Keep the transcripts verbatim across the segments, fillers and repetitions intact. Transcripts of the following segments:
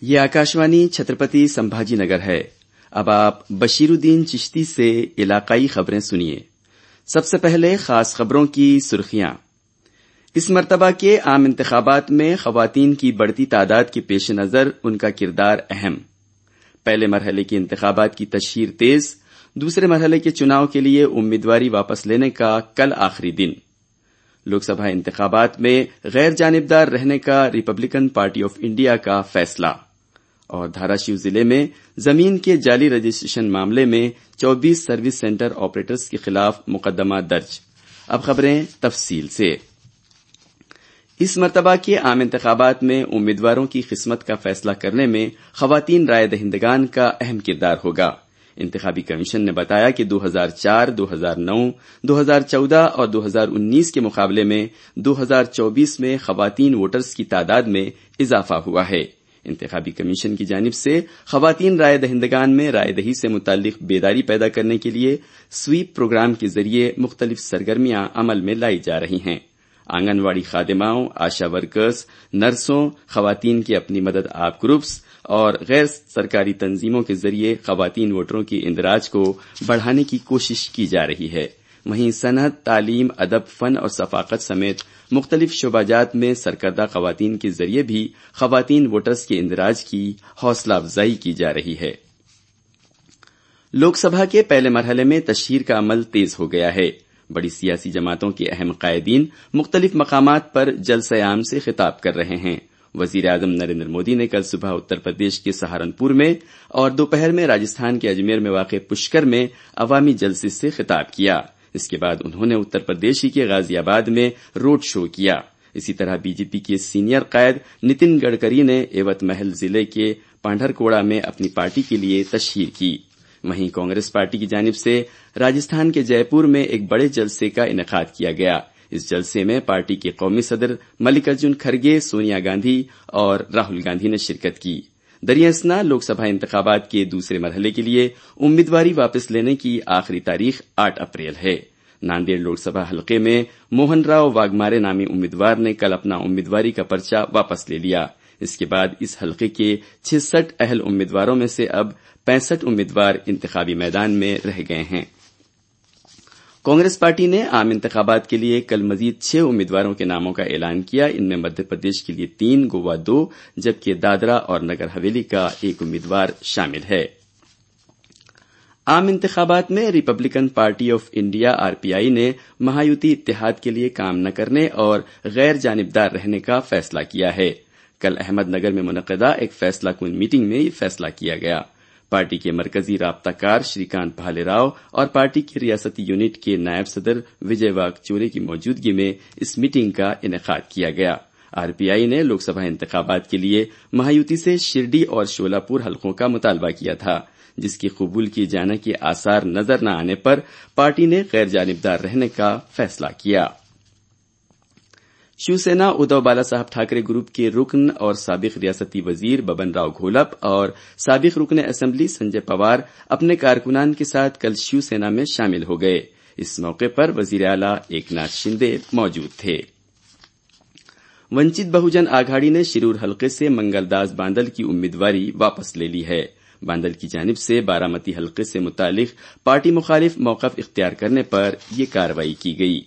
یہ آکاشوانی چھترپتی سمبھاجی نگر ہے۔ اب آپ بشیرالدین چشتی سے علاقائی خبریں سنیے۔ سب سے پہلے خاص خبروں کی سرخیاں۔ اس مرتبہ کے عام انتخابات میں خواتین کی بڑھتی تعداد کے پیش نظر ان کا کردار اہم۔ پہلے مرحلے کے انتخابات کی تشہیر تیز، دوسرے مرحلے کے چناؤ کے لیے امیدواری واپس لینے کا کل آخری دن۔ لوک سبھا انتخابات میں غیر جانبدار رہنے کا ریپبلکن پارٹی آف انڈیا کا فیصلہ، اور دھاراشیو ضلع میں زمین کے جعلی رجسٹریشن معاملے میں چوبیس سروس سینٹر آپریٹرز کے خلاف مقدمہ درج۔ اب خبریں تفصیل سے۔ اس مرتبہ کے عام انتخابات میں امیدواروں کی قسمت کا فیصلہ کرنے میں خواتین رائے دہندگان کا اہم کردار ہوگا۔ انتخابی کمیشن نے بتایا کہ دو ہزار چار، دو ہزار نو، دو ہزار چودہ اور دو ہزار انیس کے مقابلے میں دو ہزار چوبیس میں خواتین ووٹرز کی تعداد میں اضافہ ہوا ہے۔ انتخابی کمیشن کی جانب سے خواتین رائے دہندگان میں رائے دہی سے متعلق بیداری پیدا کرنے کے لیے سویپ پروگرام کے ذریعے مختلف سرگرمیاں عمل میں لائی جا رہی ہیں۔ آنگن واڑی خادماؤں، آشا ورکرز، نرسوں، خواتین کے اپنی مدد آپ گروپس اور غیر سرکاری تنظیموں کے ذریعے خواتین ووٹروں کی اندراج کو بڑھانے کی کوشش کی جا رہی ہے۔ وہیں صنعت، تعلیم، ادب، فن اور ثقافت سمیت مختلف شعبہ جات میں سرکردہ خواتین کے ذریعے بھی خواتین ووٹرز کے اندراج کی حوصلہ افزائی کی جا رہی ہے۔ لوک سبھا کے پہلے مرحلے میں تشہیر کا عمل تیز ہو گیا ہے۔ بڑی سیاسی جماعتوں کے اہم قائدین مختلف مقامات پر جلسہ عام سے خطاب کر رہے ہیں۔ وزیر اعظم نریندر مودی نے کل صبح اتر پردیش کے سہارنپور میں اور دوپہر میں راجستھان کے اجمیر میں واقع پشکر میں عوامی جلسے سے خطاب کیا۔ اس کے بعد انہوں نے اتر پردیش کے غازی آباد میں روڈ شو کیا۔ اسی طرح بی جے پی کے سینئر قائد نتن گڈکری نے ایوت محل ضلع کے پانڈھر کوڑا میں اپنی پارٹی کے لیے تشہیر کی۔ وہیں کانگریس پارٹی کی جانب سے راجستھان کے جے پور میں ایک بڑے جلسے کا انعقاد کیا گیا۔ اس جلسے میں پارٹی کے قومی صدر ملکارجن کھڑگے، سونیا گاندھی اور راہل گاندھی نے شرکت کی۔ دریں اثنا لوک سبھا انتخابات کے دوسرے مرحلے کے لیے امیدواری واپس لینے کی آخری تاریخ آٹھ اپریل ہے۔ ناندیڑ لوک سبھا حلقے میں موہن راؤ واگمارے نامی امیدوار نے کل اپنا امیدواری کا پرچہ واپس لے لیا۔ اس کے بعد اس حلقے کے چھسٹھ اہل امیدواروں میں سے اب پینسٹھ امیدوار انتخابی میدان میں رہ گئے ہیں۔ کانگریس پارٹی نے عام انتخابات کے لیے کل مزید چھ امیدواروں کے ناموں کا اعلان کیا۔ ان میں مدھیہ پردیش کے لیے تین، گوا دو، جبکہ دادرا اور نگر حویلی کا ایک امیدوار شامل ہے۔ عام انتخابات میں Republican party of India R P I نے مہایوتی اتحاد کے لیے کام نہ کرنے اور غیر جانبدار رہنے کا فیصلہ کیا ہے۔ کل احمد نگر میں منعقدہ ایک فیصلہ کن میٹنگ میں یہ فیصلہ کیا گیا۔ پارٹی کے مرکزی رابطہ کار شری کانت بھالے راؤ اور پارٹی کی ریاستی یونٹ کے نائب صدر وجے واگ چورے کی موجودگی میں اس میٹنگ کا انعقاد کیا گیا۔ آر پی آئی نے لوک سبھا انتخابات کے لیے مہایوتی سے شرڈی اور شولاپور حلقوں کا مطالبہ کیا تھا، جس کی قبول کیے جانے کے آثار نظر نہ آنے پر پارٹی نے غیر جانبدار رہنے کا فیصلہ کیا۔ شیو سینا ادھو بالا صاحب ٹھاکرے گروپ کے رکن اور سابق ریاستی وزیر ببن راؤ گھولپ اور سابق رکن اسمبلی سنجے پوار اپنے کارکنان کے ساتھ کل شیو سینا میں شامل ہو گئے۔ اس موقع پر وزیر اعلی ایک ناتھ شندے موجود تھے۔ ونچت بہوجن آگھاڑی نے شرور حلقے سے منگل داس باندل کی امیدواری واپس لے لی ہے۔ باندل کی جانب سے بارامتی حلقے سے متعلق پارٹی مخالف موقف اختیار کرنے پر یہ کارروائی کی گئی۔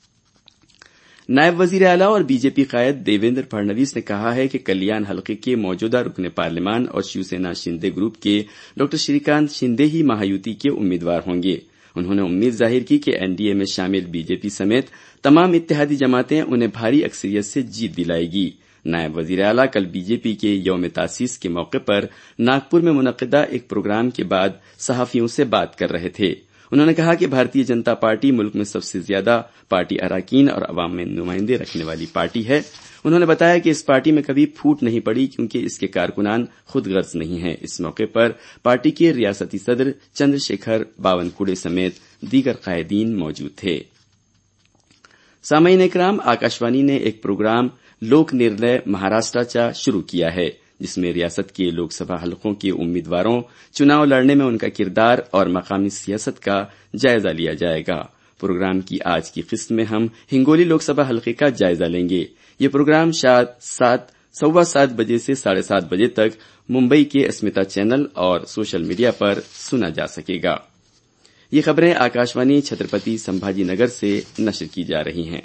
نائب وزیر اعلی اور بی جے پی قائد دیویندر پھڑنویس نے کہا ہے کہ کلیان حلقے کے موجودہ رکن پارلیمان اور شیو سینا شندے گروپ کے ڈاکٹر شری کانت شندے ہی مہایوتی کے امیدوار ہوں گے۔ انہوں نے امید ظاہر کی کہ این ڈی اے میں شامل بی جے پی سمیت تمام اتحادی جماعتیں انہیں بھاری اکثریت سے جیت دلائے گی۔ نائب وزیر اعلی کل بی جے پی کے یوم تاسیس کے موقع پر ناگپور میں منعقدہ ایک پروگرام کے بعد صحافیوں سے بات کر رہے تھے۔ انہوں نے کہا کہ بھارتیہ جنتا پارٹی ملک میں سب سے زیادہ پارٹی اراکین اور عوام میں نمائندے رکھنے والی پارٹی ہے۔ انہوں نے بتایا کہ اس پارٹی میں کبھی پھوٹ نہیں پڑی کیونکہ اس کے کارکنان خود غرض نہیں ہیں۔ اس موقع پر پارٹی کے ریاستی صدر چندر شیکھر باونکوڑے سمیت دیگر قائدین موجود تھے۔ سامعین اکرام، آکاشوانی نے ایک پروگرام لوک نرنے مہاراشٹرا شروع کیا ہے، جس میں ریاست کے لوک سبھا حلقوں کے امیدواروں چناؤ لڑنے میں ان کا کردار اور مقامی سیاست کا جائزہ لیا جائے گا۔ پروگرام کی آج کی قسط میں ہم ہنگولی لوک سبھا حلقے کا جائزہ لیں گے۔ یہ پروگرام شاید سات सवा सात बजे से साढ़े सात बजे तक मुंबई के अस्मिता चैनल और सोशल मीडिया पर सुना जा सकेगा। ये खबरें आकाशवाणी छत्रपति संभाजीनगर से नशर की जा रही हैं।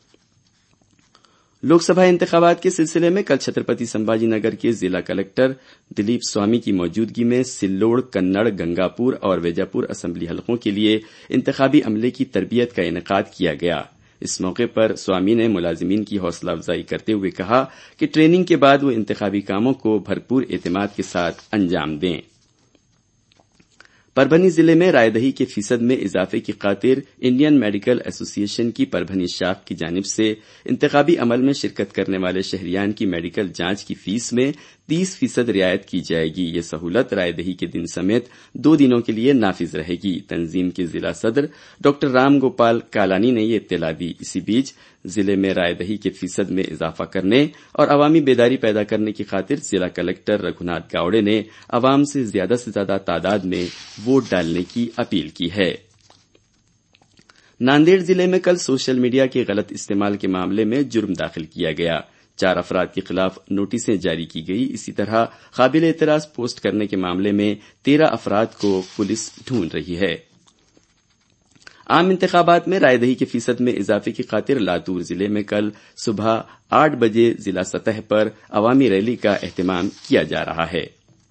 लोकसभा इंतखाबात के सिलसिले में कल छत्रपति संभाजीनगर के जिला कलेक्टर दिलीप स्वामी की मौजूदगी में सिल्लोड़, कन्नड़, गंगापुर और वेजापुर असेंबली हलकों के लिए इंतखाबी अमले की तरबियत का इनेकाद किया गया। इस मौके पर स्वामी ने मुलाजिमीन की हौसला अफजाई करते हुए कहा कि ट्रेनिंग के बाद वो इंतखाबी कामों को भरपूर एतमाद के साथ अंजाम दें। परभनी जिले में रायदही के फीसद में इजाफे की खातिर इंडियन मेडिकल एसोसिएशन की परभनी शाख की जानिब से इंतखाबी अमल में शिरकत करने वाले शहरियान की मेडिकल जांच की फीस में तीस फीसद रियायत की जाएगी। ये सहूलत रायदही के दिन समेत दो दिनों के लिए नाफिज रहेगी। तंजीम के जिला सदर डॉक्टर राम गोपाल कालानी ने ये इत्तला दी। इसी बीच जिले में रायदही के फीसद में इजाफा करने और अवामी बेदारी पैदा करने की खातिर जिला कलेक्टर रघुनाथ गावड़े ने अवाम से ज्यादा से ज्यादा तादाद में वोट डालने की अपील की है। नांदेड़ जिले में कल सोशल मीडिया के गलत इस्तेमाल के मामले में जुर्म दाखिल किया गया। चार अफराद के खिलाफ नोटिसें जारी की गई। इसी तरह काबिल एतराज पोस्ट करने के मामले में तेरह अफराद को पुलिस ढूंढ रही है। आम इंतखाबात में रायदही के फीसद में इजाफे की खातिर लातूर जिले में कल सुबह आठ बजे जिला सतह पर अवामी रैली का एहतमाम किया जा रहा है।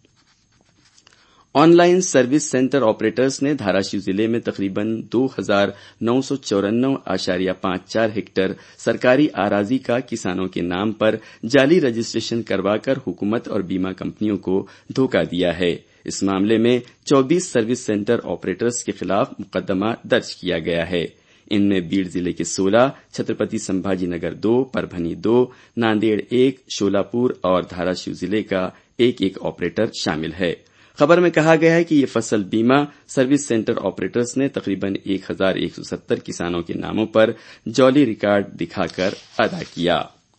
ऑनलाइन सर्विस सेंटर ऑपरेटर्स ने धाराशिव जिले में तकरीबन दो हजार नौ सौ चौरानवे आशारिया पांच चार हेक्टेयर सरकारी आराजी का किसानों के नाम पर जाली रजिस्ट्रेशन करवाकर हुकूमत और बीमा कंपनियों को धोखा दिया है। इस मामले में चौबीस सर्विस सेंटर ऑपरेटर्स के खिलाफ मुकदमा दर्ज किया गया है। इनमें बीड़ जिले के सोलह, छत्रपति संभाजीनगर दो, परभनी दो, नांदेड़ एक, शोलापुर और धाराशिव जिले का एक एक ऑपरेटर शामिल है। खबर में कहा गया है कि ये फसल बीमा सर्विस सेंटर ऑपरेटर्स ने तकरीबन एक हजार एक सौ सत्तर किसानों के नामों पर जौली रिकॉर्ड दिखाकर अदा किया।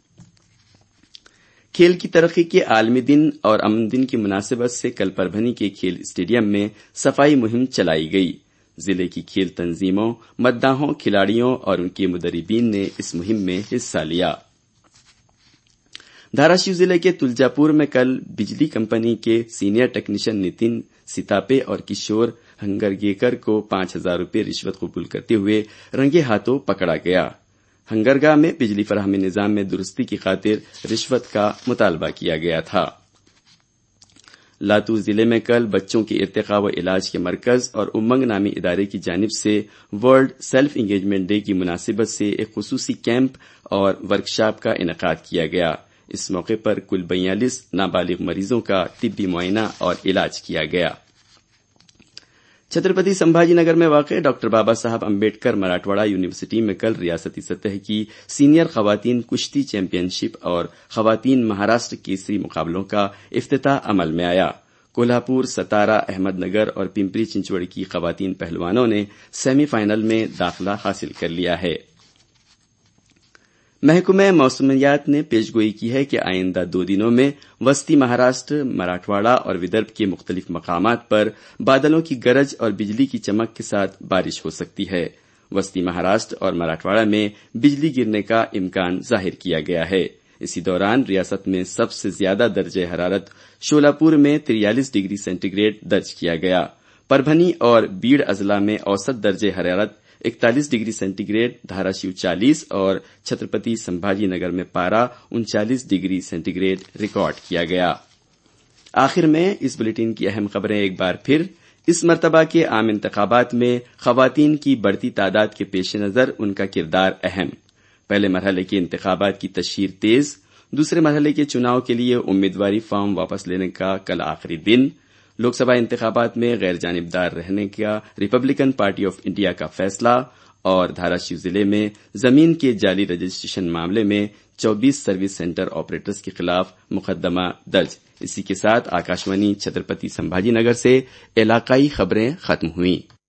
खेल की तरक्की के आलमी दिन और अमन दिन की मुनासिबत से कल परभनी के खेल स्टेडियम में सफाई मुहिम चलाई गई। जिले की खेल तंजीमों, मद्दाहों, खिलाड़ियों और उनके मुदर्रिबीन ने इस मुहिम में हिस्सा लिया। धाराशिव जिले के तुलजापुर में कल बिजली कंपनी के सीनियर टेक्नीशियन नितिन सितापे और किशोर हंगरगेकर को पांच हजार रूपये रिश्वत कबूल करते हुए रंगे हाथों पकड़ा गया। हंगरगा में बिजली फराहमी निजाम में दुरुस्ती की खातिर रिश्वत का मुतालबा किया गया था। लातूर जिले में कल बच्चों के इर्तिका व इलाज के मरकज और उमंग नामी इदारे की जानिब से वर्ल्ड सेल्फ इंगेजमेंट डे की मुनासिबत से एक खुसूसी कैंप और वर्कशॉप का इनेकाद किया गया। इस मौके पर कुल बयालीस नाबालिग मरीजों का तिब्बी मुआयना और इलाज किया गया। छत्रपति संभाजीनगर में वाक़ डॉक्टर बाबा साहब अम्बेडकर मराठवाड़ा यूनिवर्सिटी में कल रियासती सतह की सीनियर खवातीन कुश्ती चैंपियनशिप और खवातीन महाराष्ट्र केसरी मुकाबलों का इफ्तिताह अमल में आया। कोल्हापुर, सतारा, अहमदनगर और पिंपरी चिंचवड़ की खवातीन पहलवानों ने सेमीफाइनल में दाखिला हासिल कर लिया है। महकमे मौसमियात ने पेशगोई की है कि आइंदा दो दिनों में वस्ती महाराष्ट्र, मराठवाड़ा और विदर्भ के मुख्तलिफ मकामात पर बादलों की गरज और बिजली की चमक के साथ बारिश हो सकती है। वस्ती महाराष्ट्र और मराठवाड़ा में बिजली गिरने का इम्कान जाहिर किया गया है। इसी दौरान रियासत में सबसे ज्यादा दर्जे हरारत शोलापुर में तिरयालीस डिग्री सेंटीग्रेड दर्ज किया गया। परभनी और बीड़ अजला में औसत दर्जे हरारत इकतालीस डिग्री सेंटीग्रेड, धाराशिव चालीस और छत्रपति संभाजीनगर में पारा उनचालीस डिग्री सेंटीग्रेड रिकॉर्ड किया गया। आखिर में इस बुलेटिन की अहम खबरें एक बार फिर। इस मर्तबा के आम इंतखाबात में खवातीन की बढ़ती तादाद के पेश नजर उनका किरदार अहम। पहले मरहले के इंतखाबात की तशहीर तेज। दूसरे मरहले के चुनाव के लिए उम्मीदवारी फॉर्म वापस लेने का कल आखिरी दिन। लोकसभा इंतखाबात में गैर जानिबदार रहने का रिपब्लिकन पार्टी ऑफ इंडिया का फैसला और धाराशिव जिले में जमीन के जाली रजिस्ट्रेशन मामले में चौबीस सर्विस सेंटर ऑपरेटर्स के खिलाफ मुकदमा दर्ज। इसी के साथ आकाशवाणी छत्रपति संभाजीनगर से इलाकाई खबरें खत्म हुई।